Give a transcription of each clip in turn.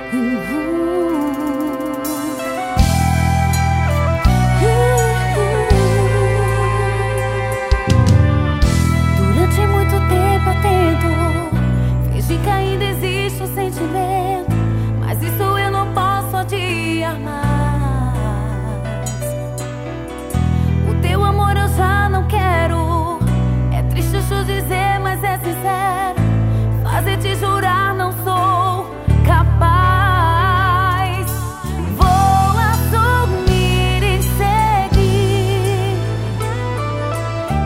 Durante muito tempo eu tento fingir que ainda existe um sentimento, mas isso eu não posso adiar mais. O teu amor eu já não quero. É triste eu dizer, mas é sincero. Fazer te jurar não sou capaz. Vou assumir e seguir.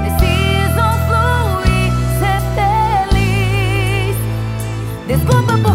Preciso fluir, ser feliz. Desculpa por